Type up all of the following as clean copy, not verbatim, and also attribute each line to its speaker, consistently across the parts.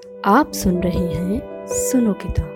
Speaker 1: आप सुन रहे हैं सुनो किताब।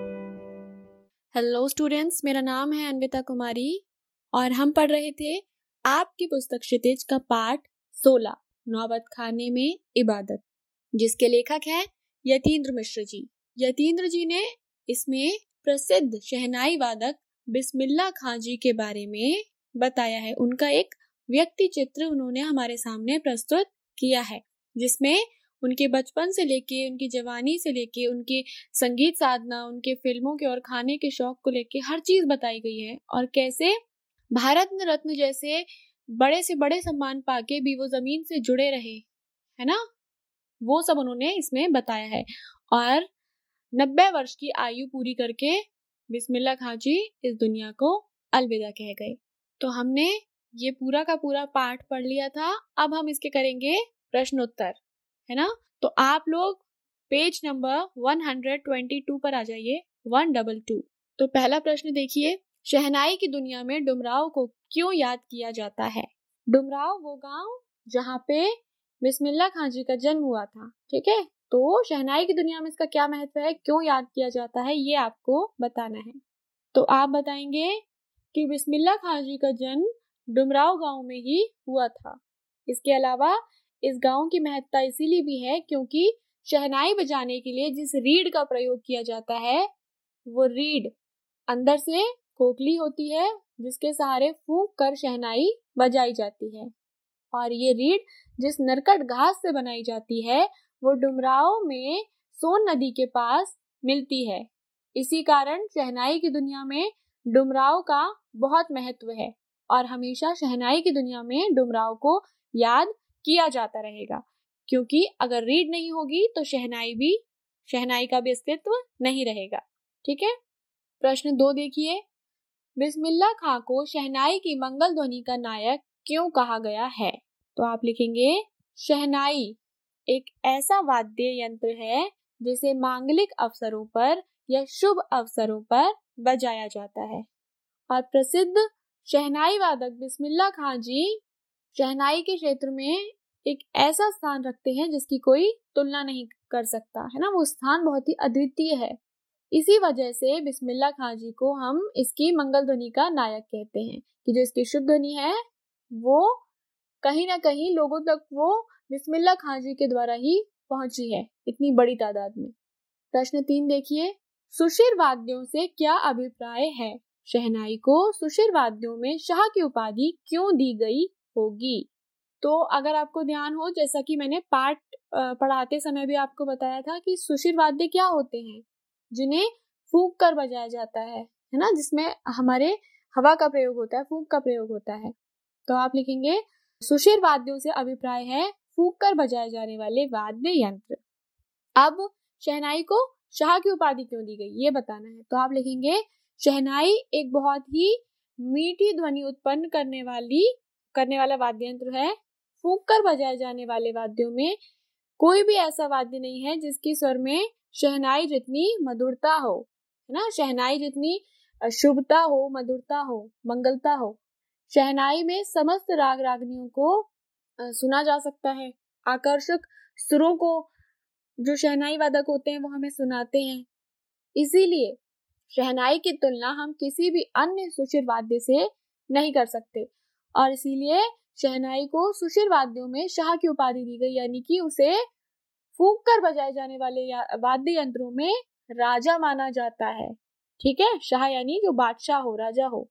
Speaker 2: हेलो स्टूडेंट्स, मेरा नाम है अन्विता कुमारी और हम पढ़ रहे थे आपकी पुस्तक क्षितिज का पाठ 16 नौबत खाने में इबादत, जिसके लेखक हैं यतीन्द्र मिश्र जी। यतीन्द्र जी ने इसमें प्रसिद्ध शहनाई वादक बिस्मिल्लाह खां जी के बारे में बताया है। उनका एक व्यक्ति चित्र उन्होंने हमारे सामने प्रस्तुत किया है, जिसमें उनके बचपन से लेके उनकी जवानी से लेके उनकी संगीत साधना, उनके फिल्मों के और खाने के शौक को लेके हर चीज बताई गई है, और कैसे भारत रत्न जैसे बड़े से बड़े सम्मान पाके भी वो जमीन से जुड़े रहे, है ना। वो सब उन्होंने इसमें बताया है। और 90 वर्ष की आयु पूरी करके बिस्मिल्लाह खां जी इस दुनिया को अलविदा कह गए। तो हमने ये पूरा का पूरा पाठ पढ़ लिया था। अब हम इसके करेंगे प्रश्न उत्तर, है ना। तो आप लोग पेज नंबर 122 पर आ जाइए, 122। तो पहला प्रश्न देखिए, शहनाई की दुनिया में डुमराव को क्यों याद किया जाता है। डुमराव वो गांव जहाँ पे बिस्मिल्लाह खां जी का जन्म हुआ था, ठीक है। तो शहनाई की दुनिया में इसका क्या महत्व है, क्यों याद किया जाता है, ये आपको बताना है। तो आप बताएंगे कि बिस्मिल्लाह खां जी का जन्म डुमराव गांव में ही हुआ था। इसके अलावा इस गांव की महत्ता इसीलिए भी है क्योंकि शहनाई बजाने के लिए जिस रीड का प्रयोग किया जाता है, वो रीड अंदर से खोखली होती है, जिसके सहारे फूंक कर शहनाई बजाई जाती है। और ये रीड जिस नरकट घास से बनाई जाती है, वो डुमराव में सोन नदी के पास मिलती है। इसी कारण शहनाई की दुनिया में डुमराव का बहुत महत्व है, और हमेशा शहनाई की दुनिया में डुमराव को याद किया जाता रहेगा, क्योंकि अगर रीड नहीं होगी तो शहनाई का भी अस्तित्व नहीं रहेगा, ठीक है। प्रश्न 2 देखिए, बिस्मिल्लाह खां को शहनाई की मंगल ध्वनि का नायक क्यों कहा गया है। तो आप लिखेंगे, शहनाई एक ऐसा वाद्य यंत्र है जिसे मांगलिक अवसरों पर या शुभ अवसरों पर बजाया जाता है। और प्रसिद्ध शहनाई वादक बिस्मिल्लाह खां जी शहनाई के क्षेत्र में एक ऐसा स्थान रखते हैं जिसकी कोई तुलना नहीं कर सकता, है ना। वो स्थान बहुत ही अद्वितीय है। इसी वजह से बिस्मिल्लाह खां जी को हम इसकी मंगल ध्वनि का नायक कहते हैं, कि जो इसकी शुभ ध्वनि है वो कहीं ना कहीं लोगों तक वो बिस्मिल्लाह खां जी के द्वारा ही पहुंची है, इतनी बड़ी तादाद में। प्रश्न 3 देखिए, सुशिर वाद्यों से क्या अभिप्राय है। शहनाई को सुशिर वाद्यों में शाह की उपाधि क्यों दी गई होगी। तो अगर आपको ध्यान हो, जैसा कि मैंने पाठ पढ़ाते समय भी आपको बताया था कि सुशिर वाद्य क्या होते हैं, जिन्हें फूंक कर बजाया जाता है ना, जिसमें हमारे हवा का प्रयोग होता है, फूंक का प्रयोग होता है। तो आप लिखेंगे, सुशिर वाद्यों से अभिप्राय है फूंक कर बजाए जाने वाले वाद्य यंत्र। अब शहनाई को शाह की उपाधि क्यों दी गई, ये बताना है। तो आप लिखेंगे, शहनाई एक बहुत ही मीठी ध्वनि उत्पन्न करने वाला वाद्य यंत्र है। फूंक कर बजाए जाने वाले वाद्यों में कोई भी ऐसा वाद्य नहीं है जिसकी स्वर में शहनाई जितनी मधुरता हो, है ना, शहनाई जितनी शुभता हो, मधुरता हो, मंगलता हो। शहनाई में समस्त राग रागनियों को सुना जा सकता है। आकर्षक सुरों को जो शहनाई वादक होते हैं वो हमें सुनाते हैं। इसीलिए शहनाई की तुलना हम किसी भी अन्य सुशिर वाद्य से नहीं कर सकते, और इसीलिए शहनाई को सुशिर वाद्यों में शाह की उपाधि दी गई, यानी कि उसे फूंक कर बजाए जाने वाले वाद्य यंत्रों में राजा माना जाता है, ठीक है। शाह यानी जो बादशाह हो, राजा हो।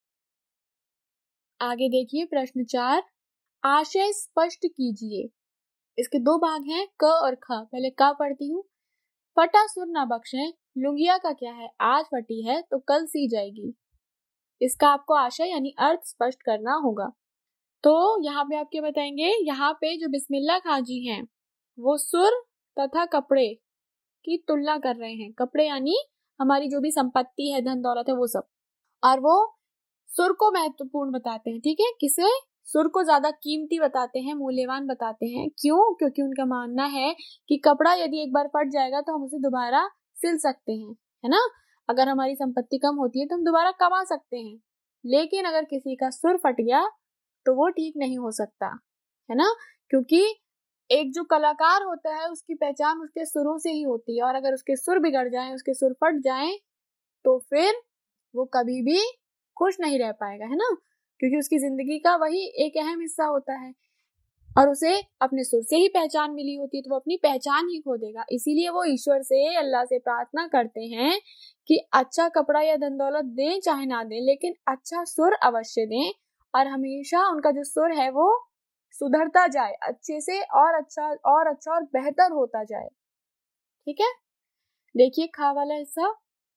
Speaker 2: आगे देखिए, प्रश्न 4, आशय स्पष्ट कीजिए। इसके 2 भाग हैं, क और ख। पहले क पढ़ती हूँ। फटा सुर ना बख्शें, लुंगिया का क्या है, आज फटी है तो कल सी जाएगी। इसका आपको आशय यानी अर्थ स्पष्ट करना होगा। तो यहाँ पे आप क्या बताएंगे, यहाँ पे जो बिस्मिल्लाह खां जी हैं वो सुर तथा कपड़े की तुलना कर रहे हैं। कपड़े यानी हमारी जो भी संपत्ति है, धन दौलत है, वो सब। और वो सुर को महत्वपूर्ण बताते हैं, ठीक है। किसे, सुर को ज्यादा कीमती बताते हैं, मूल्यवान बताते हैं। क्यों, क्योंकि उनका मानना है कि कपड़ा यदि एक बार फट जाएगा तो हम उसे दोबारा सिल सकते हैं, है ना। अगर हमारी संपत्ति कम होती है तो हम दोबारा कमा सकते हैं, लेकिन अगर किसी का सुर फट गया तो वो ठीक नहीं हो सकता, है ना। क्योंकि एक जो कलाकार होता है उसकी पहचान उसके सुरों से ही होती है, और अगर उसके सुर बिगड़ जाएं, उसके सुर फट जाएं, तो फिर वो कभी भी खुश नहीं रह पाएगा, है ना, क्योंकि उसकी जिंदगी का वही एक अहम हिस्सा होता है और उसे अपने सुर से ही पहचान मिली होती है, तो वो अपनी पहचान ही खो देगा। इसीलिए वो ईश्वर से, अल्लाह से प्रार्थना करते हैं कि अच्छा कपड़ा या धन दौलत दें चाहे ना दें, लेकिन अच्छा सुर अवश्य दें, और हमेशा उनका जो सुर है वो सुधरता जाए, अच्छे से और अच्छा और बेहतर होता जाए। ठीक है, देखिए खा वाला हिस्सा।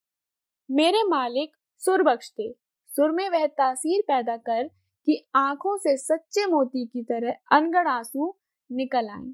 Speaker 2: मेरे मालिक सुर बख्शते, सुर में वह तासीर पैदा कर कि आंखों से सच्चे मोती की तरह अनगढ़ आंसू निकल आए।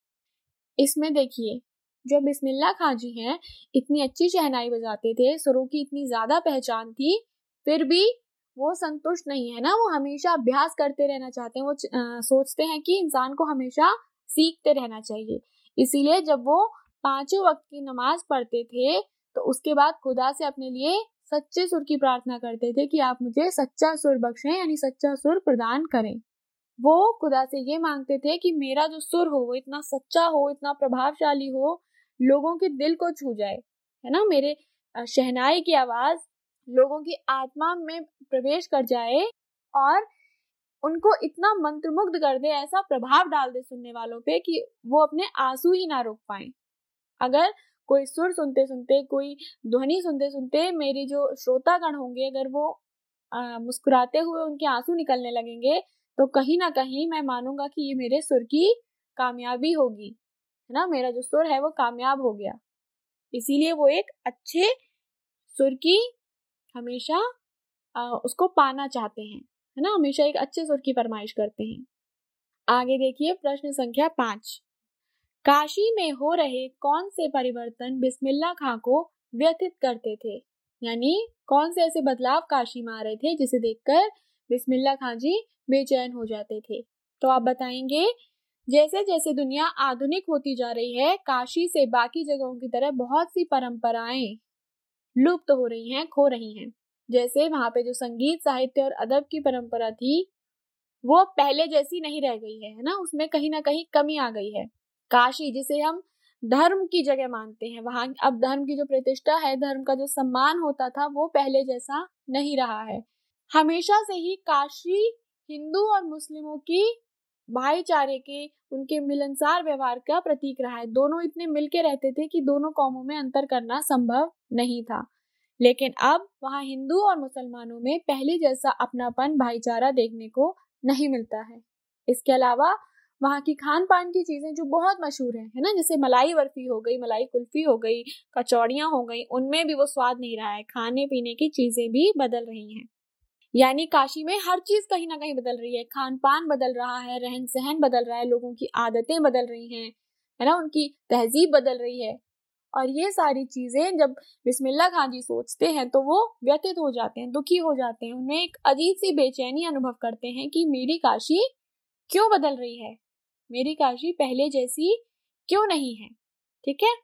Speaker 2: इसमें देखिए, जो बिस्मिल्लाह खां जी हैं, इतनी अच्छी शहनाई बजाते थे, सुरों की इतनी ज्यादा पहचान थी, फिर भी वो संतुष्ट नहीं है ना, वो हमेशा अभ्यास करते रहना चाहते हैं। वो सोचते हैं कि इंसान को हमेशा सीखते रहना चाहिए। इसीलिए जब वो 5 वक्त की नमाज पढ़ते थे, तो उसके बाद खुदा से अपने लिए सच्चे सुर की प्रार्थना करते थे कि आप मुझे सच्चा सुर बख्शें, यानी सच्चा सुर प्रदान करें। वो खुदा से ये मांगते थे कि मेरा जो सुर हो वो इतना सच्चा हो, इतना प्रभावशाली हो, लोगों के दिल को छू जाए, है ना, मेरे शहनाई की आवाज लोगों की आत्मा में प्रवेश कर जाए और उनको इतना मंत्रमुग्ध कर दे, ऐसा प्रभाव डाल दे सुनने वालों पे कि वो अपने आंसू ही ना रोक पाए। अगर कोई सुर सुनते सुनते, कोई ध्वनि सुनते सुनते मेरी जो श्रोतागण होंगे, अगर वो मुस्कुराते हुए उनके आंसू निकलने लगेंगे, तो कहीं ना कहीं मैं मानूंगा कि ये मेरे सुर की कामयाबी होगी, है ना, मेरा जो सुर है वो कामयाब हो गया। इसीलिए वो एक अच्छे सुर की हमेशा उसको पाना चाहते हैं, है ना, हमेशा एक अच्छे सुर की फरमाइश करते हैं। आगे देखिए प्रश्न संख्या 5। काशी में हो रहे कौन से परिवर्तन बिस्मिल्लाह खां को व्यथित करते थे, यानी कौन से ऐसे बदलाव काशी में आ रहे थे जिसे देखकर बिस्मिल्लाह खां जी बेचैन हो जाते थे। तो आप बताएंगे, जैसे जैसे दुनिया आधुनिक होती जा रही है, काशी से बाकी जगहों की तरह बहुत सी परंपराएं लुप्त हो रही हैं, खो रही हैं। जैसे वहां पे जो संगीत, साहित्य और अदब की परंपरा थी, वो पहले जैसी नहीं रह गई है ना, उसमें कहीं ना कहीं कमी आ गई है। काशी जिसे हम धर्म की जगह मानते हैं, वहां अब धर्म की जो प्रतिष्ठा है, धर्म का जो सम्मान होता था, वो पहले जैसा नहीं रहा है। हमेशा से ही काशी हिंदू और मुस्लिमों की भाईचारे के, उनके मिलनसार व्यवहार का प्रतीक रहा है। दोनों इतने मिलके रहते थे कि दोनों कौमों में अंतर करना संभव नहीं था। लेकिन अब वहां हिंदू और मुसलमानों में पहले जैसा अपनापन, भाईचारा देखने को नहीं मिलता है। इसके अलावा वहाँ की खान पान की चीजें जो बहुत मशहूर है ना, जैसे मलाई बर्फी हो गई, मलाई कुल्फी हो गई, कचौड़ियां हो गई, उनमें भी वो स्वाद नहीं रहा है। खाने पीने की चीजें भी बदल रही हैं, यानी काशी में हर चीज कहीं ना कहीं बदल रही है। खान पान बदल रहा है, रहन सहन बदल रहा है, लोगों की आदतें बदल रही हैं, है ना, उनकी तहजीब बदल रही है। और ये सारी चीजें जब बिस्मिल्लाह खां जी सोचते हैं तो वो व्यथित हो जाते हैं, दुखी हो जाते हैं, उन्हें एक अजीब सी बेचैनी अनुभव करते हैं कि मेरी काशी क्यों बदल रही है, मेरी काशी पहले जैसी क्यों नहीं है। ठीक है,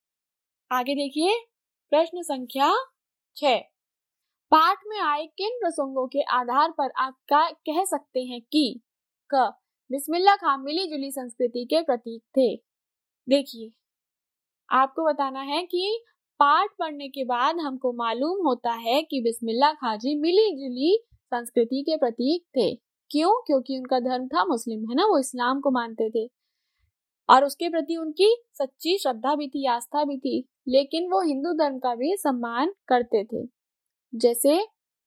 Speaker 2: आगे देखिए प्रश्न संख्या 6। पाठ में आए किन प्रसंगों के आधार पर आप कह सकते हैं कि क बिस्मिल्लाह खां मिली जुली संस्कृति के प्रतीक थे। देखिए, आपको बताना है कि पाठ पढ़ने के बाद हमको मालूम होता है कि बिस्मिल्लाह खां जी मिली जुली संस्कृति के प्रतीक थे। क्यों? क्योंकि उनका धर्म था मुस्लिम, है ना, वो इस्लाम को मानते थे और उसके प्रति उनकी सच्ची श्रद्धा भी थी, आस्था भी थी, लेकिन वो हिंदू धर्म का भी सम्मान करते थे। जैसे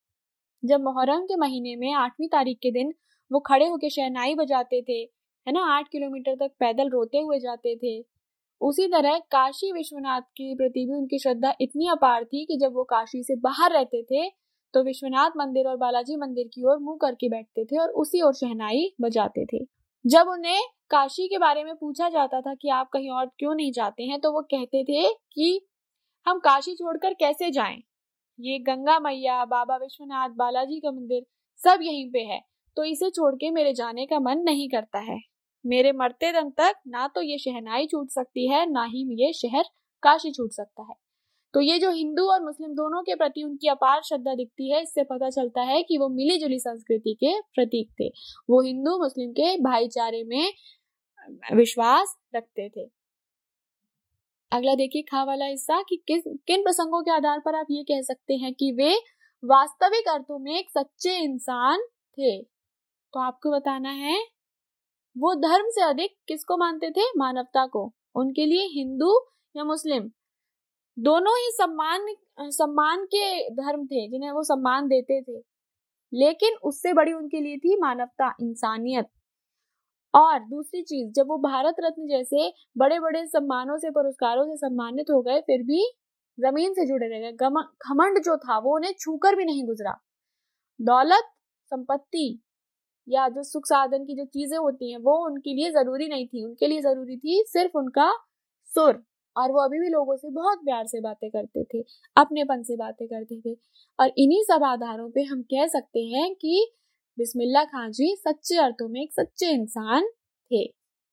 Speaker 2: जब मुहर्रम के महीने में 8वीं तारीख के दिन वो खड़े होकर शहनाई बजाते थे, है ना, 8 किलोमीटर तक पैदल रोते हुए जाते थे। उसी तरह काशी विश्वनाथ के प्रति भी उनकी श्रद्धा इतनी अपार थी कि जब वो काशी से बाहर रहते थे तो विश्वनाथ मंदिर और बालाजी मंदिर की ओर मुंह करके बैठते थे और उसी ओर शहनाई बजाते थे। जब उन्हें काशी के बारे में पूछा जाता था कि आप कहीं और क्यों नहीं जाते हैं, तो वो कहते थे कि हम काशी छोड़कर कैसे जाएं, ये गंगा मैया, बाबा विश्वनाथ, बालाजी का मंदिर सब यहीं पे है, तो इसे छोड़ के मेरे जाने का मन नहीं करता है। मेरे मरते दम तक ना तो ये शहनाई छूट सकती है, ना ही ये शहर काशी छूट सकता है। तो ये जो हिंदू और मुस्लिम दोनों के प्रति उनकी अपार श्रद्धा दिखती है, इससे पता चलता है कि वो मिली जुली संस्कृति के प्रतीक थे। वो हिंदू मुस्लिम के भाईचारे में विश्वास रखते थे। अगला देखिए खा वाला हिस्सा कि किन प्रसंगों के आधार पर आप ये कह सकते हैं कि वे वास्तविक अर्थों में एक सच्चे इंसान थे। तो आपको बताना है वो धर्म से अधिक किसको मानते थे? मानवता को। उनके लिए हिंदू या मुस्लिम दोनों ही सम्मान के धर्म थे जिन्हें वो सम्मान देते थे, लेकिन उससे बड़ी उनके लिए थी मानवता, इंसानियत। और दूसरी चीज, जब वो भारत रत्न जैसे बड़े बड़े सम्मानों से, पुरस्कारों से सम्मानित हो गए, फिर भी जमीन से जुड़े रह गए। घमंड जो था वो उन्हें छूकर भी नहीं गुजरा। दौलत, संपत्ति या जो सुख साधन की जो चीजें होती हैं वो उनके लिए जरूरी नहीं थी। उनके लिए जरूरी थी सिर्फ उनका सुर। और वो अभी भी लोगों से बहुत प्यार से बातें करते थे, अपनेपन से बातें करते थे। और इन्हीं सब आधारों पे हम कह सकते हैं कि बिस्मिल्लाह खां जी सच्चे अर्थों में एक सच्चे इंसान थे।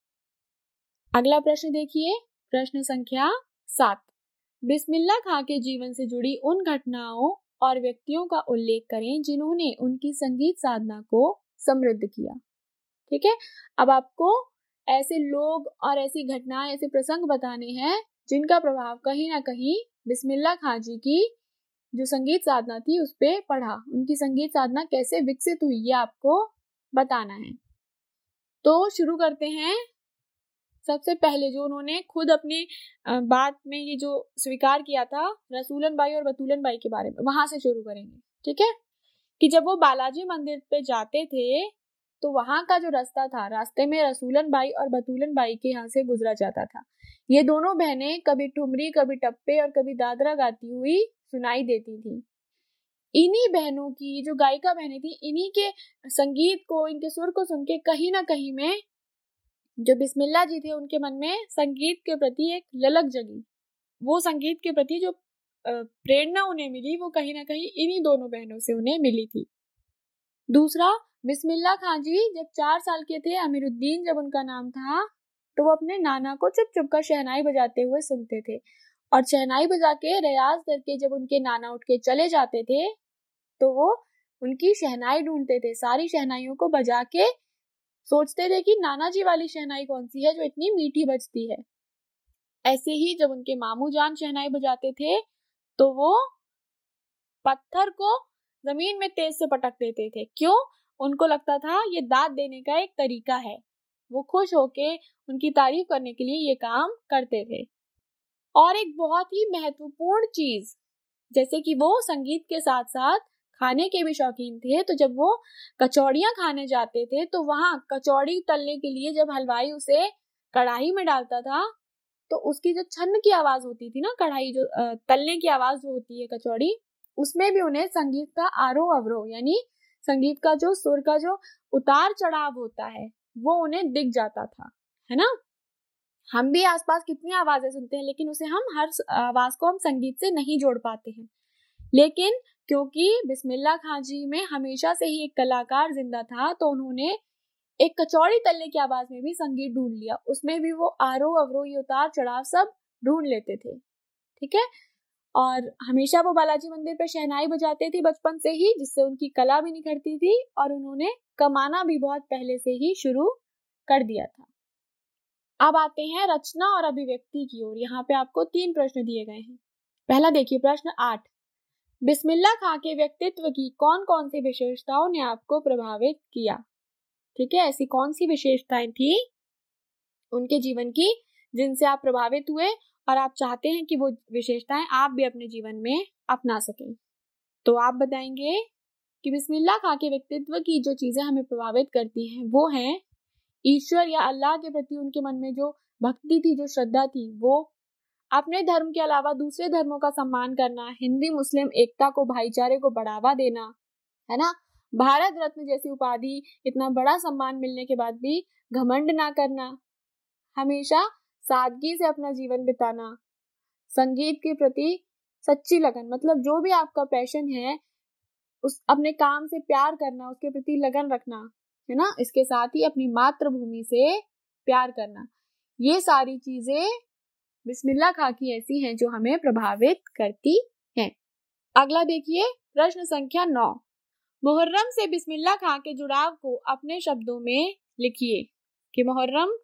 Speaker 2: अगला प्रश्न देखिए, प्रश्न संख्या 7। बिस्मिल्लाह खां के जीवन से जुड़ी उन घटनाओं और व्यक्तियों का उल्लेख करें जिन्होंने उनकी संगीत साधना को समृद्ध किया। ठीक है, अब आपको ऐसे लोग और ऐसी घटनाएं, ऐसे प्रसंग बताने हैं जिनका प्रभाव कहीं ना कहीं बिस्मिल्लाह खां जी की जो संगीत साधना थी उस पे पड़ा। उनकी संगीत साधना कैसे विकसित हुई ये आपको बताना है। तो शुरू करते हैं। सबसे पहले जो उन्होंने खुद अपने बात में ये जो स्वीकार किया था रसूलन बाई और बतूलन बाई के बारे में, वहां से शुरू करेंगे। ठीक है, कि जब वो बालाजी मंदिर पे जाते थे तो वहां का जो रास्ता था, रास्ते में रसूलन बाई और बतूलन बाई के यहाँ से गुजरा जाता था। ये दोनों बहनें कभी ठुमरी, कभी टप्पे और कभी दादरा गाती हुई सुनाई देती थी। इन्हीं बहनों की, जो गायिका बहनें थी, इन्हीं के संगीत को, इनके सुर को सुन के कहीं ना कहीं में जो बिस्मिल्लाह जी थे उनके मन में संगीत के प्रति एक ललक जगी। वो संगीत के प्रति जो प्रेरणा उन्हें मिली वो कहीं ना कहीं इन्हीं दोनों बहनों से उन्हें मिली थी। दूसरा, बिस्मिल्लाह खां जी जब 4 साल के थे, अमीरुद्दीन जब उनका नाम था, तो वो अपने नाना को चुप चुप कर शहनाई बजाते हुए सुनते थे। और शहनाई बजा के रियाज करके जब उनके नाना उठ के चले जाते थे तो वो उनकी शहनाई ढूंढते थे। सारी शहनाइयों को बजा के सोचते थे कि नाना जी वाली शहनाई कौन सी है जो इतनी मीठी बजती है। ऐसे ही जब उनके मामू जान शहनाई बजाते थे तो वो पत्थर को जमीन में तेज से पटक देते थे। क्यों? उनको लगता था ये दाद देने का एक तरीका है। वो खुश होके उनकी तारीफ करने के लिए ये काम करते थे। और एक बहुत ही महत्वपूर्ण चीज, जैसे कि वो संगीत के साथ साथ खाने के भी शौकीन थे, तो जब वो कचौड़ियां खाने जाते थे तो वहां कचौड़ी तलने के लिए जब हलवाई उसे कढ़ाई में डालता था तो उसकी जो छन्न की आवाज होती थी ना, कढ़ाई जो तलने की आवाज जो होती है कचौड़ी, उसमें भी उन्हें संगीत का आरोह अवरोह यानी संगीत का जो सुर का जो उतार चढ़ाव होता है वो उन्हें दिख जाता था, है ना। हम भी आसपास कितनी आवाजें सुनते हैं लेकिन उसे हम हर आवाज को हम संगीत से नहीं जोड़ पाते हैं। लेकिन क्योंकि बिस्मिल्लाह खां जी में हमेशा से ही एक कलाकार जिंदा था तो उन्होंने एक कचौड़ी तलने की आवाज में भी संगीत ढूंढ लिया। उसमें भी वो आरोह अवरोह, ये उतार चढ़ाव सब ढूंढ लेते थे। ठीक है, और हमेशा वो बालाजी मंदिर पे शहनाई बजाते थे बचपन से ही, जिससे उनकी कला भी निखरती थी और उन्होंने कमाना भी बहुत पहले से ही शुरू कर दिया था। अब आते हैं रचना और अभिव्यक्ति की ओर। यहाँ पे आपको 3 प्रश्न दिए गए हैं। पहला देखिए प्रश्न 8। बिस्मिल्लाह खां के व्यक्तित्व की कौन कौन सी विशेषताओं ने आपको प्रभावित किया? ठीक है, ऐसी कौन सी विशेषताएं थी उनके जीवन की जिनसे आप प्रभावित हुए और आप चाहते हैं कि वो विशेषताएं आप भी अपने जीवन में अपना सकें? तो आप बताएंगे कि बिस्मिल्लाह खां के व्यक्तित्व की जो चीजें हमें प्रभावित करती हैं वो हैं ईश्वर या अल्लाह के प्रति उनके मन में जो भक्ति थी, जो श्रद्धा थी, वो अपने धर्म के अलावा दूसरे धर्मों का सम्मान करना, हिंदी मुस्लिम एकता को, भाईचारे को बढ़ावा देना, है ना, भारत रत्न जैसी उपाधि, इतना बड़ा सम्मान मिलने के बाद भी घमंड ना करना, हमेशा सादगी से अपना जीवन बिताना, संगीत के प्रति सच्ची लगन, मतलब जो भी आपका पैशन है उस अपने काम से प्यार करना, उसके प्रति लगन रखना, है ना। इसके साथ ही अपनी मातृभूमि से प्यार करना, ये सारी चीजें बिस्मिल्लाह खां की ऐसी हैं जो हमें प्रभावित करती हैं। अगला देखिए प्रश्न संख्या 9। मुहर्रम से बिस्मिल्लाह खां के जुड़ाव को अपने शब्दों में लिखिए कि मुहर्रम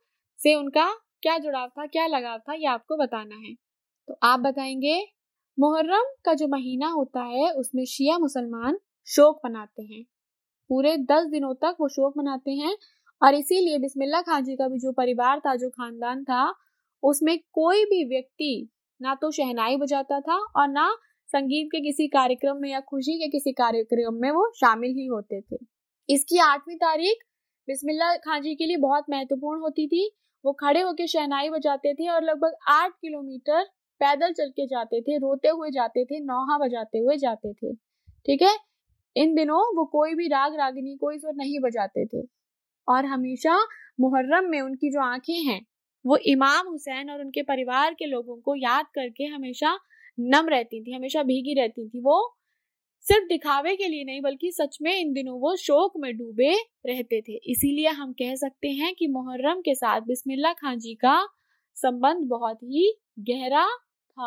Speaker 2: से उनका क्या जुड़ाव था, क्या लगाव था, ये आपको बताना है। तो आप बताएंगे मुहर्रम का जो महीना होता है उसमें शिया मुसलमान शोक मनाते हैं, पूरे 10 दिनों तक वो शोक मनाते हैं। और इसीलिए बिस्मिल्लाह खान जी का भी जो परिवार था, जो खानदान था, उसमें कोई भी व्यक्ति ना तो शहनाई बजाता था और ना संगीत के किसी कार्यक्रम में या खुशी के किसी कार्यक्रम में वो शामिल ही होते थे। इसकी 8वीं तारीख बिस्मिल्लाह खान जी के लिए बहुत महत्वपूर्ण होती थी। वो खड़े होकर शहनाई बजाते थे और लगभग 8 किलोमीटर पैदल चल के जाते थे, रोते हुए जाते थे, नौहा बजाते हुए जाते थे। ठीक है, इन दिनों वो कोई भी राग रागिनी, कोई स्वर नहीं बजाते थे। और हमेशा मुहर्रम में उनकी जो आंखें हैं वो इमाम हुसैन और उनके परिवार के लोगों को याद करके हमेशा नम रहती थी, हमेशा भीगी रहती थी। वो सिर्फ दिखावे के लिए नहीं बल्कि सच में इन दिनों वो शोक में डूबे रहते थे। इसीलिए हम कह सकते हैं कि मुहर्रम के साथ बिस्मिल्लाह खान जी का संबंध बहुत ही गहरा था।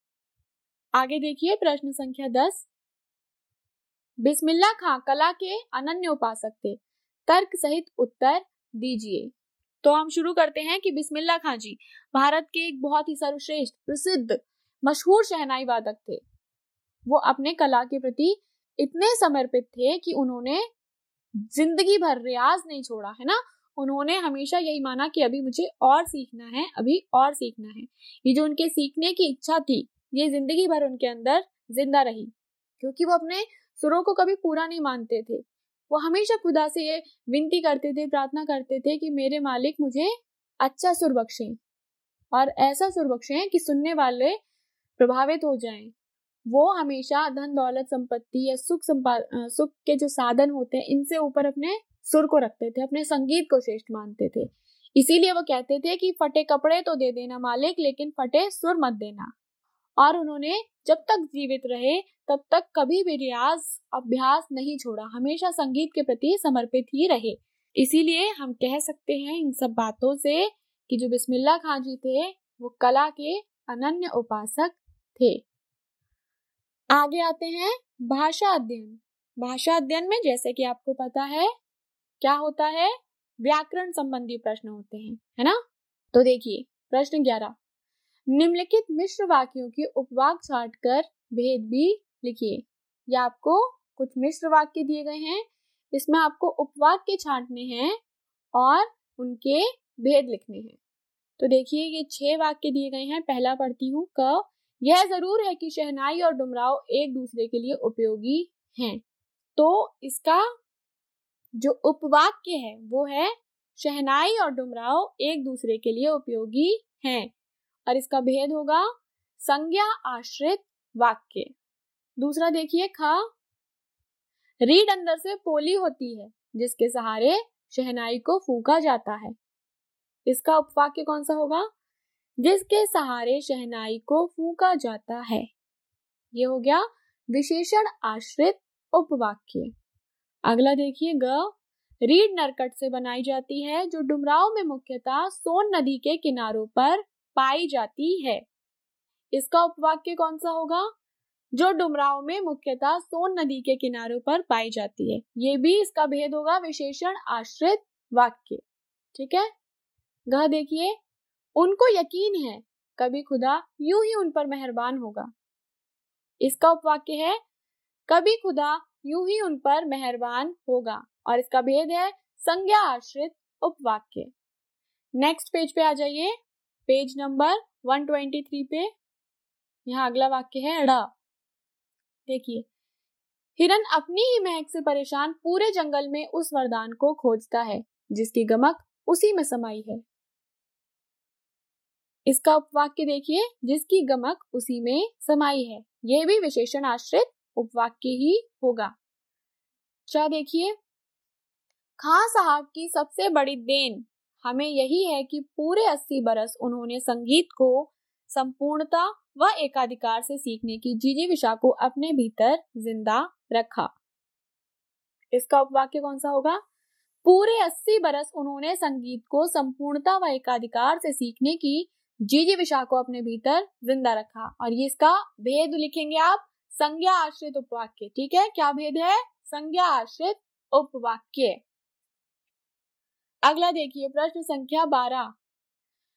Speaker 2: आगे देखिए प्रश्न संख्या 10। बिस्मिल्लाह खां कला के अनन्य उपासक थे, तर्क सहित उत्तर दीजिए। तो हम शुरू करते हैं कि बिस्मिल्लाह खां जी भारत के एक बहुत ही सर्वश्रेष्ठ, प्रसिद्ध, मशहूर शहनाई वादक थे। वो अपने कला के प्रति इतने समर्पित थे कि उन्होंने जिंदगी भर रियाज नहीं छोड़ा, है ना। उन्होंने हमेशा यही माना कि अभी मुझे और सीखना है, अभी और सीखना है। ये जो उनके सीखने की इच्छा थी, ये जिंदगी भर उनके अंदर जिंदा रही, क्योंकि वो अपने सुरों को कभी पूरा नहीं मानते थे। वो हमेशा खुदा से ये विनती करते थे, प्रार्थना करते थे कि मेरे मालिक मुझे अच्छा सुर बख्शें और ऐसा सुर बख्शें कि सुनने वाले प्रभावित हो जाएं। वो हमेशा धन दौलत संपत्ति या सुख के जो साधन होते हैं इनसे ऊपर अपने सुर को रखते थे, अपने संगीत को श्रेष्ठ मानते थे। इसीलिए वो कहते थे कि फटे कपड़े तो दे देना मालिक, लेकिन फटे सुर मत देना। और उन्होंने जब तक जीवित रहे तब तक कभी भी रियाज अभ्यास नहीं छोड़ा, हमेशा संगीत के प्रति समर्पित ही रहे। इसीलिए हम कह सकते हैं इन सब बातों से कि जो बिस्मिल्लाह खां जी थे वो कला के अनन्य उपासक थे। आगे आते हैं भाषा अध्ययन। भाषा अध्ययन में जैसे कि आपको पता है क्या होता है, व्याकरण संबंधी प्रश्न होते हैं, है ना। तो देखिए प्रश्न 11, निम्नलिखित मिश्र वाक्यों की उपवाक छांट कर भेद भी लिखिए। या आपको कुछ मिश्र वाक्य दिए गए हैं, इसमें आपको उपवाक्य छांटने हैं और उनके भेद लिखने हैं। तो देखिए ये 6 वाक्य दिए गए हैं। पहला पढ़ती हूँ, क यह जरूर है कि शहनाई और डुमराव एक दूसरे के लिए उपयोगी हैं। तो इसका जो उपवाक्य है वो है शहनाई और डुमराव एक दूसरे के लिए उपयोगी हैं, और इसका भेद होगा संज्ञा आश्रित वाक्य। दूसरा देखिए, ख रीढ़ अंदर से पोली होती है जिसके सहारे शहनाई को फूंका जाता है। इसका उपवाक्य कौन सा होगा, जिसके सहारे शहनाई को फूंका जाता है। ये हो गया विशेषण आश्रित उपवाक्य। अगला देखिए, ग रीढ़ नरकट से बनाई जाती है जो डुमराव में मुख्यतः सोन नदी के किनारों पर पाई जाती है। इसका उपवाक्य कौन सा होगा, जो डुमराव में मुख्यतः सोन नदी के किनारों पर पाई जाती है। ये भी इसका भेद होगा विशेषण आश्रित वाक्य। ठीक है। ग देखिए, उनको यकीन है कभी खुदा यूं ही उन पर मेहरबान होगा। इसका उपवाक्य है कभी खुदा यूं ही उन पर मेहरबान होगा, और इसका भेद है संज्ञा आश्रित उपवाक्य। नेक्स्ट पेज पे आ जाइए, पेज नंबर 123 पे। यहाँ अगला वाक्य है ड़। देखिए, हिरन अपनी ही महक से परेशान पूरे जंगल में उस वरदान को खोजता है जिसकी गमक उसी में समाई है। इसका उपवाक्य देखिए, जिसकी गमक उसी में समाई है। यह भी विशेषण आश्रित उपवाक्य ही होगा। क्या देखिए, खां साहब की सबसे बड़ी देन हमें यही है कि पूरे 80 बरस उन्होंने संगीत को संपूर्णता व एकाधिकार से सीखने की जिजीविषा को अपने भीतर जिंदा रखा। इसका उपवाक्य कौन सा होगा, पूरे 80 बरस उन्होंने संगीत को संपूर्णता व एकाधिकार से सीखने की जिजीविषा को अपने भीतर जिंदा रखा। और ये इसका भेद लिखेंगे आप, संज्ञा आश्रित उपवाक्य। ठीक है, क्या भेद है, संज्ञा आश्रित उपवाक्य। अगला देखिए प्रश्न संख्या 12,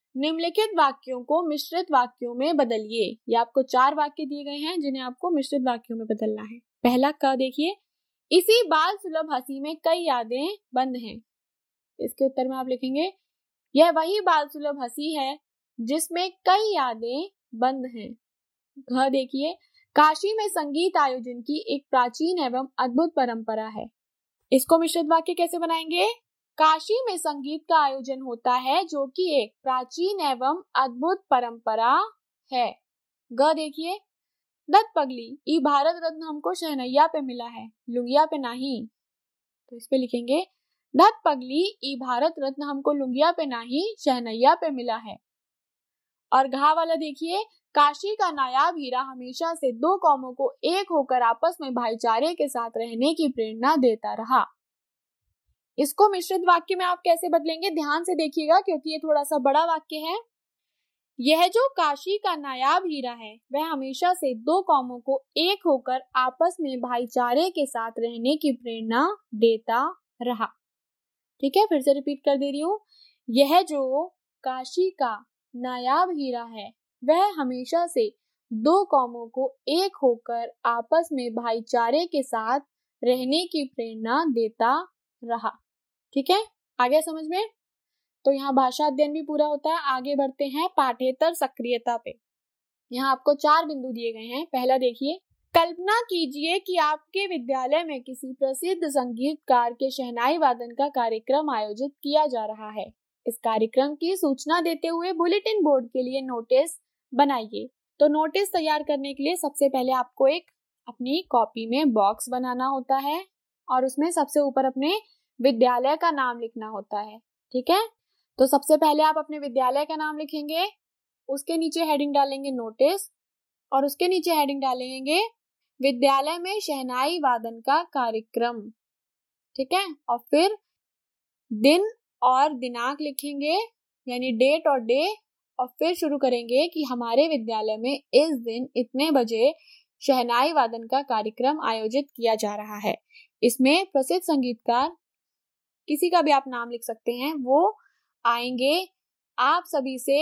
Speaker 2: निम्नलिखित वाक्यों को मिश्रित वाक्यों में बदलिए। ये आपको 4 वाक्य दिए गए हैं जिन्हें आपको मिश्रित वाक्यों में बदलना है। पहला क देखिए, इसी बाल सुलभ हंसी में कई यादें बंद हैं। इसके उत्तर में आप लिखेंगे, यह वही बाल सुलभ हंसी है जिसमें कई यादें बंद हैं। घ देखिए, काशी में संगीत आयोजन की एक प्राचीन एवं अद्भुत परंपरा है। इसको मिश्रित वाक्य कैसे बनाएंगे? काशी में संगीत का आयोजन होता है जो कि एक प्राचीन एवं अद्भुत परंपरा है। ग देखिए, दत्त पगली ई भारत रत्न हमको शहनैया पे मिला है, लुंगिया पे नहीं। तो इस पे लिखेंगे, दत्त पगली ई भारत रत्न हमको लुंगिया पे नहीं, शहनैया पे मिला है। और घा वाला देखिए, काशी का नायाब हीरा हमेशा से 2 कौमों को एक होकर आपस में भाईचारे के साथ रहने की प्रेरणा देता रहा। इसको मिश्रित वाक्य में आप कैसे बदलेंगे? ध्यान से देखिएगा क्योंकि ये थोड़ा सा बड़ा वाक्य है। यह जो काशी का नायाब हीरा है वह हमेशा से 2 कौमों को एक होकर आपस में भाईचारे के साथ रहने की प्रेरणा देता रहा। ठीक है, फिर से रिपीट कर दे रही हूँ। यह जो काशी का नायाब हीरा है वह हमेशा से 2 कौमों को एक होकर आपस में भाईचारे के साथ रहने की प्रेरणा देता रहा। ठीक है, आ गया समझ में? तो यहाँ भाषा अध्ययन भी पूरा होता है। आगे बढ़ते हैं पाठ्येतर सक्रियता पे। यहाँ आपको 4 बिंदु दिए गए हैं। पहला देखिए, कल्पना कीजिए कि आपके विद्यालय में किसी प्रसिद्ध संगीतकार के शहनाई वादन का कार्यक्रम आयोजित किया जा रहा है। इस कार्यक्रम की सूचना देते हुए बुलेटिन बोर्ड के लिए नोटिस बनाइए। तो नोटिस तैयार करने के लिए सबसे पहले आपको एक अपनी कॉपी में बॉक्स बनाना होता है और उसमें सबसे ऊपर अपने विद्यालय का नाम लिखना होता है। ठीक है, तो सबसे पहले आप अपने विद्यालय का नाम लिखेंगे, उसके नीचे हेडिंग डालेंगे नोटिस और उसके नीचे हेडिंग डालेंगे विद्यालय में शहनाई वादन का कार्यक्रम। ठीक है, और फिर दिन और दिनांक लिखेंगे, यानी डेट और डे, और फिर शुरू करेंगे कि हमारे विद्यालय में इस दिन इतने बजे शहनाई वादन का कार्यक्रम आयोजित किया जा रहा है। इसमें प्रसिद्ध संगीतकार किसी का भी आप नाम लिख सकते हैं, वो आएंगे। आप सभी से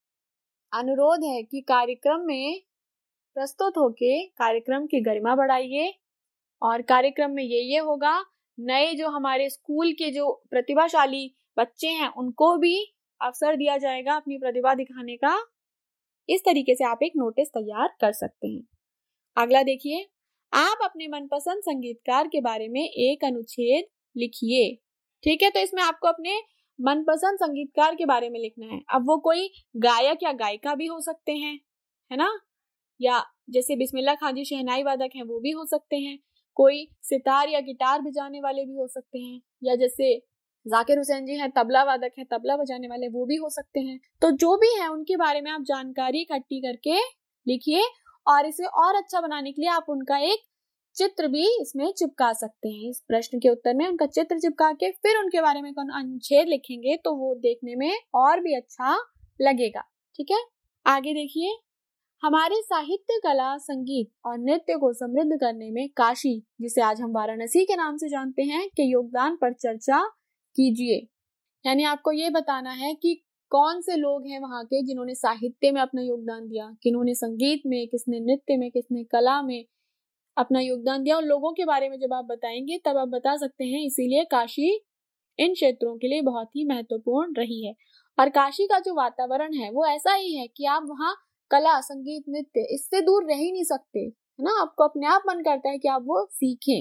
Speaker 2: अनुरोध है कि कार्यक्रम में प्रस्तुत होके कार्यक्रम की गरिमा बढ़ाइए और कार्यक्रम में ये होगा। नए जो हमारे स्कूल के जो प्रतिभाशाली बच्चे हैं उनको भी अवसर दिया जाएगा अपनी प्रतिभा दिखाने का। इस तरीके से आप एक नोटिस तैयार कर सकते हैं। अगला देखिए, आप अपने मनपसंद संगीतकार के बारे में एक अनुच्छेद लिखिए। ठीक है, तो इसमें आपको अपने मनपसंद संगीतकार के बारे में लिखना है। अब वो कोई गायक या गायिका भी हो सकते हैं, है ना, या जैसे बिस्मिल्लाह खान जी शहनाई वादक हैं वो भी हो सकते हैं, कोई सितार या गिटार बजाने वाले भी हो सकते हैं, या जैसे जाकिर हुसैन जी हैं तबला वादक हैं, तबला बजाने वाले वो भी हो सकते हैं। तो जो भी है उनके बारे में आप जानकारी इकट्ठी करके लिखिए और इसे और अच्छा बनाने के लिए आप उनका एक चित्र भी इसमें चिपका सकते हैं। इस प्रश्न के उत्तर में उनका चित्र चिपका के फिर उनके बारे में अनुच्छेद लिखेंगे तो वो देखने में और भी अच्छा लगेगा। ठीक है, आगे देखिए, हमारे साहित्य, कला, संगीत और नृत्य को समृद्ध करने में काशी, जिसे आज हम वाराणसी के नाम से जानते हैं, के योगदान पर चर्चा कीजिए। यानी आपको ये बताना है कि कौन से लोग हैं वहां के जिन्होंने साहित्य में अपना योगदान दिया, किन्होंने संगीत में, किसने नृत्य में, किसने कला में अपना योगदान दिया। उन लोगों के बारे में जब आप बताएंगे तब आप बता सकते हैं। इसीलिए काशी इन क्षेत्रों के लिए बहुत ही महत्वपूर्ण रही है। और काशी का जो वातावरण है वो ऐसा ही है कि आप वहाँ कला, संगीत, नृत्य इससे दूर रह ही नहीं सकते, है ना। आपको अपने आप मन करता है कि आप वो सीखें।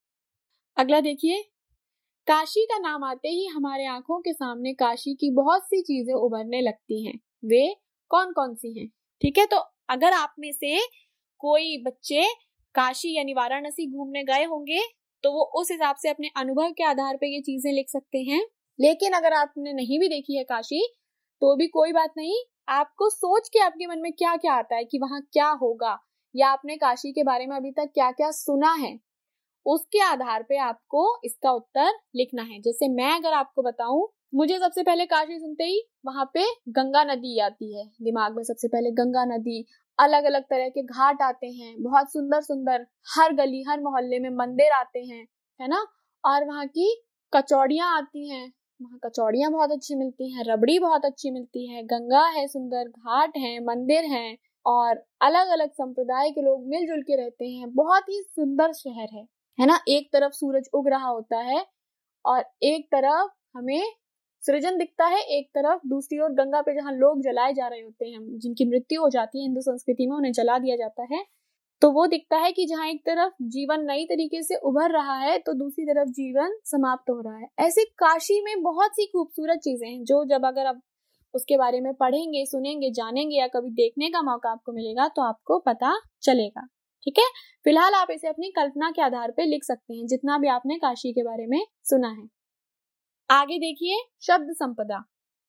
Speaker 2: अगला देखिए, काशी का नाम आते ही हमारे आंखों के सामने काशी की बहुत सी चीजें उभरने लगती हैं। वे कौन कौन सी हैं? ठीक है, तो अगर आप में से कोई बच्चे काशी यानी वाराणसी घूमने गए होंगे तो वो उस हिसाब से अपने अनुभव के आधार पे ये चीजें लिख सकते हैं। लेकिन अगर आपने नहीं भी देखी है काशी तो भी कोई बात नहीं, आपको सोच के आपके मन में क्या क्या आता है कि वहां क्या होगा, या आपने काशी के बारे में अभी तक क्या क्या सुना है, उसके आधार पे आपको इसका उत्तर लिखना है। जैसे मैं अगर आपको बताऊं, मुझे सबसे पहले काशी सुनते ही वहां पे गंगा नदी आती है दिमाग में। सबसे पहले गंगा नदी, अलग अलग तरह के घाट आते हैं, बहुत सुंदर सुंदर, हर गली हर मोहल्ले में मंदिर आते हैं, है ना। और वहां की कचौड़ियां आती हैं, वहाँ कचौड़ियाँ बहुत अच्छी मिलती हैं, रबड़ी बहुत अच्छी मिलती है, गंगा है, सुंदर घाट हैं, मंदिर हैं और अलग अलग संप्रदाय के लोग मिलजुल के रहते हैं। बहुत ही सुंदर शहर है ना। एक तरफ सूरज उग रहा होता है और एक तरफ हमें सृजन दिखता है, एक तरफ दूसरी ओर गंगा पे जहाँ लोग जलाए जा रहे होते हैं, जिनकी मृत्यु हो जाती है हिंदू संस्कृति में, उन्हें जला दिया जाता है। तो वो दिखता है कि जहाँ एक तरफ जीवन नई तरीके से उभर रहा है तो दूसरी तरफ जीवन समाप्त हो रहा है। ऐसे काशी में बहुत सी खूबसूरत चीजें हैं जो जब अगर आप उसके बारे में पढ़ेंगे, सुनेंगे, जानेंगे या कभी देखने का मौका आपको मिलेगा तो आपको पता चलेगा। ठीक है, फिलहाल आप इसे अपनी कल्पना के आधार पर लिख सकते हैं जितना भी आपने काशी के बारे में सुना है। आगे देखिए, शब्द संपदा,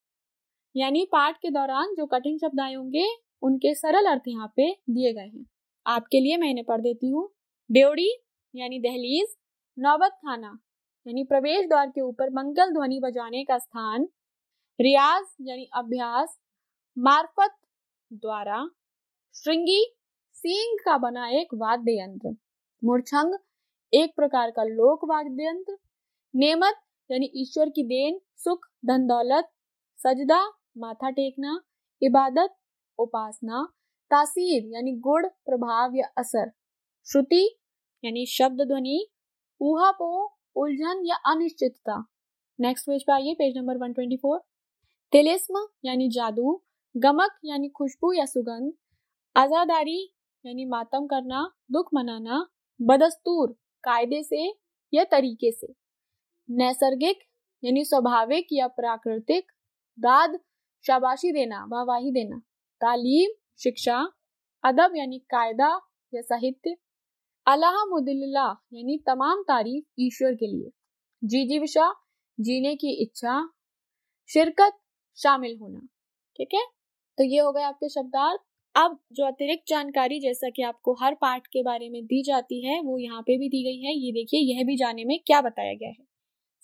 Speaker 2: यानी पाठ के दौरान जो कठिन शब्द आए होंगे उनके सरल अर्थ यहाँ पे दिए गए हैं। आपके लिए मैं इन्हें पढ़ देती हूँ। ड्योढ़ी यानी दहलीज, नौबत खाना यानी प्रवेश द्वार के ऊपर मंगल ध्वनि बजाने का स्थान, रियाज यानी अभ्यास, मार्फत द्वारा, श्रृंगी सींग का बना एक वाद्य यंत्र, मूर्छंग एक प्रकार का लोक वाद्य यंत्र, नेमत यानी ईश्वर की देन, सुख, धन दौलत, सजदा माथा टेकना, इबादत उपासना, तासीर यानी गुण, प्रभाव या असर, श्रुति यानी शब्द ध्वनि, ऊहापोह उलझन या अनिश्चितता। नेक्स्ट पेज पे आइए, पेज नंबर 124। तिलिस्म यानी जादू, गमक यानी खुशबू या सुगंध, आजादारी यानी मातम करना, दुख मनाना, बदस्तूर कायदे से या तरीके से, नैसर्गिक यानी स्वाभाविक या प्राकृतिक, दाद शाबाशी देना, वाहवाही देना, तालीम शिक्षा, अदब यानी कायदा या साहित्य, अल्हम्दुलिल्लाह यानी तमाम तारीफ ईश्वर के लिए, जिजीविषा जीने की इच्छा, शिरकत शामिल होना। ठीक है, तो ये हो गए आपके शब्दार्थ। अब जो अतिरिक्त जानकारी जैसा कि आपको हर पाठ के बारे में दी जाती है वो यहाँ पे भी दी गई है। ये देखिए, यह भी जाने में क्या बताया गया है।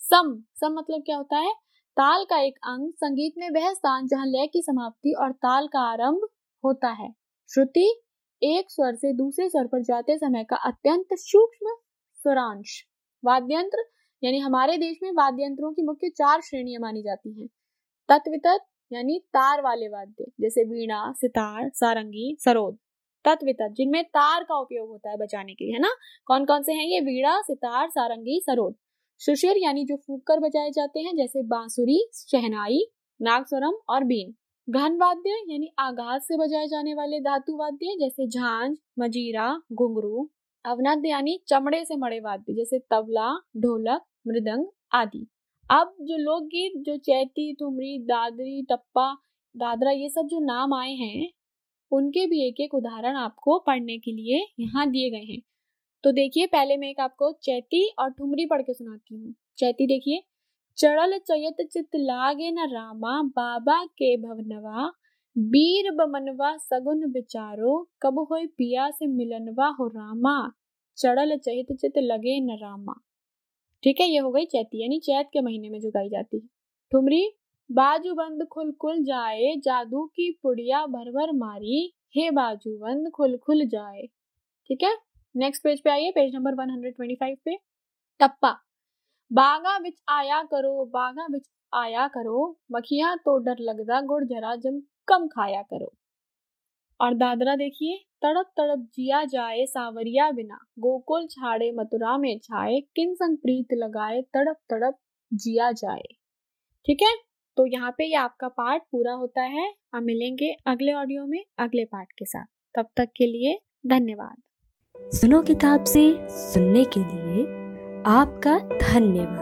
Speaker 2: सम मतलब क्या होता है? ताल का एक अंग, संगीत में वह स्थान जहाँ लय की समाप्ति और ताल का आरंभ होता है। श्रुति एक स्वर से दूसरे स्वर पर जाते समय का अत्यंत सूक्ष्म स्वरांश। वाद्यंत्र यानी हमारे देश में वाद्यंत्रों की मुख्य 4 श्रेणियां मानी जाती हैं। तत्वितत यानी तार वाले वाद्य, जैसे वीणा, सितार, सारंगी, सरोद। तत्वितत जिनमें तार का उपयोग होता है बजाने के लिए, है ना। कौन कौन से हैं ये? वीणा, सितार, सारंगी, सरोद। सुशिर यानी जो फूंक कर बजाए जाते हैं, जैसे बांसुरी, शहनाई, नागस्वरम और बीन। घन वाद्य यानी आघात से बजाए जाने वाले धातु वाद्य, जैसे झांझ, मजीरा, घुंघरू। अवनद यानी चमड़े से मड़े वाद्य, जैसे तबला, ढोलक, मृदंग आदि। अब जो लोकगीत, जो चैती, ठुमरी, दादरी, टप्पा, दादरा, ये सब जो नाम आए हैं उनके भी एक एक उदाहरण आपको पढ़ने के लिए यहाँ दिए गए हैं। तो देखिए, पहले मैं एक आपको चैती और ठुमरी पढ़ के सुनाती हूँ। चैती देखिए। चढ़ल चयत चित लागे न रामा, बाबा के भवनवा, बीर बमनवा सगुन विचारो, कब होय पिया से मिलनवा हो रामा, चढ़ल चयत चित लगे न रामा। ठीक है, ये हो गई चैती, यानी चैत के महीने में जो गाई जाती है। ठुमरी। बाजू बंद खुल खुल जाए, जादू की पुड़िया भर भर मारी, हे बाजू बंद खुल खुल जाए। ठीक है, नेक्स्ट पेज पे आइए, पेज नंबर 125 पे। टप्पा। बागा विच आया करो, बागा विच आया करो, मखिया तो डर लगदा, गुड़ जरा जम कम खाया करो। और दादरा देखिए। तड़प तड़प जिया जाए, सावरिया बिना, गोकुल छाड़े मथुरा में छाए, किन संग प्रीत लगाए, तड़प तड़प जिया जाए। ठीक है, तो यहाँ पे ये आपका पाठ पूरा होता है। हम मिलेंगे अगले ऑडियो में अगले पाठ के साथ। तब तक के लिए धन्यवाद।
Speaker 1: सुनो किताब से सुनने के लिए आपका धन्यवाद।